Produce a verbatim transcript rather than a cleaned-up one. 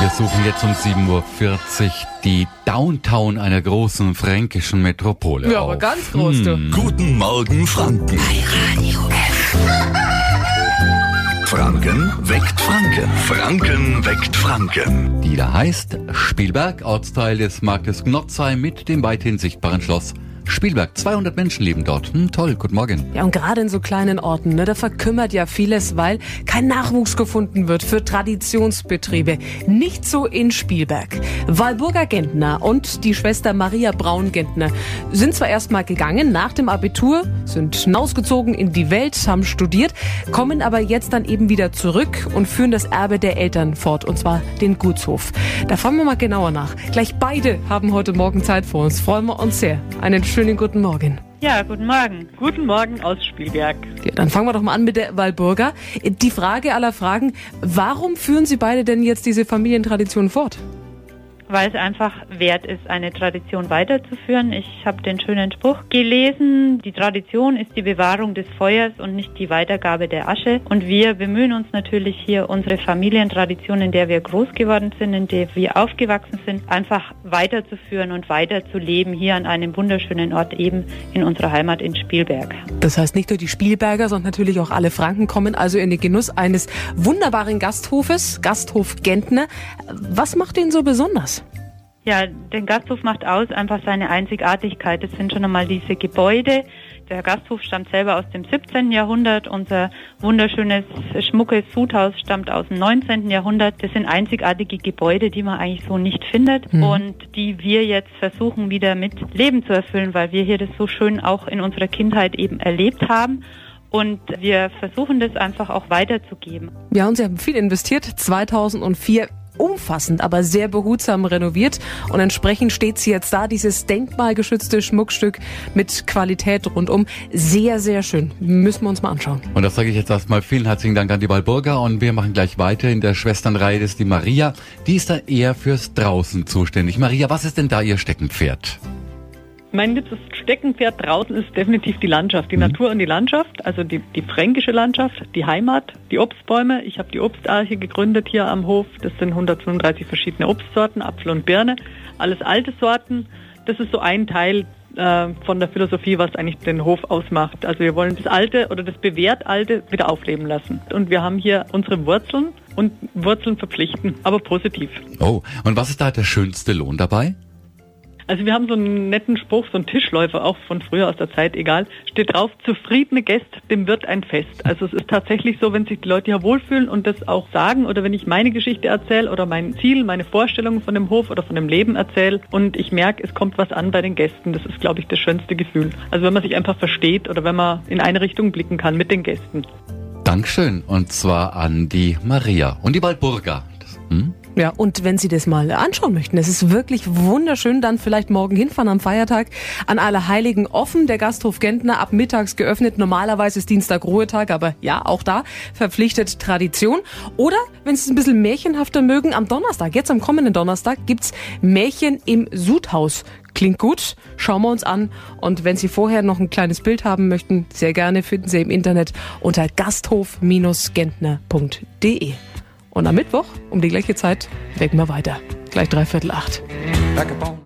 Wir suchen jetzt um sieben Uhr vierzig die Downtown einer großen fränkischen Metropole Ja, auf. aber ganz groß, du. Hm. Guten Morgen Franken. Bei Radio F. Franken weckt Franken. Franken weckt Franken. Die da heißt Spielberg, Ortsteil des Marktes Gnotzheim mit dem weithin sichtbaren Schloss Spielberg. zweihundert Menschen leben dort. Hm, toll, guten Morgen. Ja, und gerade in so kleinen Orten, ne, da verkümmert ja vieles, weil kein Nachwuchs gefunden wird für Traditionsbetriebe. Nicht so in Spielberg. Walburga Gentner und die Schwester Maria Braun-Gentner sind zwar erst mal gegangen nach dem Abitur, sind hinausgezogen in die Welt, haben studiert, kommen aber jetzt dann eben wieder zurück und führen das Erbe der Eltern fort, und zwar den Gutshof. Da fahren wir mal genauer nach. Gleich beide haben heute Morgen Zeit für uns. Freuen wir uns sehr. Einen schönen guten Morgen. Ja, guten Morgen. Guten Morgen aus Spielberg. Ja, dann fangen wir doch mal an mit der Walburga. Die Frage aller Fragen, warum führen Sie beide denn jetzt diese Familientradition fort? Weil es einfach wert ist, eine Tradition weiterzuführen. Ich habe den schönen Spruch gelesen, die Tradition ist die Bewahrung des Feuers und nicht die Weitergabe der Asche. Und wir bemühen uns natürlich hier, unsere Familientradition, in der wir groß geworden sind, in der wir aufgewachsen sind, einfach weiterzuführen und weiterzuleben hier an einem wunderschönen Ort, eben in unserer Heimat in Spielberg. Das heißt, nicht nur die Spielberger, sondern natürlich auch alle Franken kommen also in den Genuss eines wunderbaren Gasthofes, Gasthof Gentner. Was macht ihn so besonders? Ja, den Gasthof macht aus einfach seine Einzigartigkeit. Das sind schon einmal diese Gebäude. Der Gasthof stammt selber aus dem siebzehnten Jahrhundert. Unser wunderschönes, schmuckes Sudhaus stammt aus dem neunzehnten Jahrhundert. Das sind einzigartige Gebäude, die man eigentlich so nicht findet, mhm. und die wir jetzt versuchen wieder mit Leben zu erfüllen, weil wir hier das so schön auch in unserer Kindheit eben erlebt haben. Und wir versuchen das einfach auch weiterzugeben. Ja, und Sie haben viel investiert. zweitausendvier umfassend, aber sehr behutsam renoviert, und entsprechend steht sie jetzt da, dieses denkmalgeschützte Schmuckstück mit Qualität rundum. Sehr, sehr schön. Müssen wir uns mal anschauen. Und das sage ich jetzt erstmal. Vielen herzlichen Dank an die Walburga, und wir machen gleich weiter. In der Schwesternreihe ist die Maria. Die ist da eher fürs Draußen zuständig. Maria, was ist denn da Ihr Steckenpferd? Mein liebstes Steckenpferd draußen ist definitiv die Landschaft, die mhm. Natur und die Landschaft, also die, die fränkische Landschaft, die Heimat, die Obstbäume. Ich habe die Obstarche gegründet hier am Hof. Das sind hundertfünfunddreißig verschiedene Obstsorten, Apfel und Birne, alles alte Sorten. Das ist so ein Teil äh, von der Philosophie, was eigentlich den Hof ausmacht. Also wir wollen das Alte oder das bewährt Alte wieder aufleben lassen. Und wir haben hier unsere Wurzeln, und Wurzeln verpflichten, aber positiv. Oh, und was ist da der schönste Lohn dabei? Also wir haben so einen netten Spruch, so einen Tischläufer, auch von früher aus der Zeit, egal, steht drauf: zufriedene Gäste, dem wird ein Fest. Also es ist tatsächlich so, wenn sich die Leute hier wohlfühlen und das auch sagen, oder wenn ich meine Geschichte erzähle oder mein Ziel, meine Vorstellungen von dem Hof oder von dem Leben erzähle und ich merke, es kommt was an bei den Gästen, das ist, glaube ich, das schönste Gefühl. Also wenn man sich einfach versteht oder wenn man in eine Richtung blicken kann mit den Gästen. Dankeschön, und zwar an die Maria und die Walburga. Das, hm? Ja, und wenn Sie das mal anschauen möchten, es ist wirklich wunderschön, dann vielleicht morgen hinfahren am Feiertag, an Allerheiligen offen, der Gasthof Gentner ab mittags geöffnet. Normalerweise ist Dienstag Ruhetag, aber ja, auch da verpflichtet Tradition. Oder, wenn Sie es ein bisschen märchenhafter mögen, am Donnerstag, jetzt am kommenden Donnerstag, gibt's Märchen im Sudhaus. Klingt gut, schauen wir uns an. Und wenn Sie vorher noch ein kleines Bild haben möchten, sehr gerne, finden Sie im Internet unter gasthof Gentner punkt de. Und am Mittwoch um die gleiche Zeit wecken wir weiter. Gleich dreiviertel acht.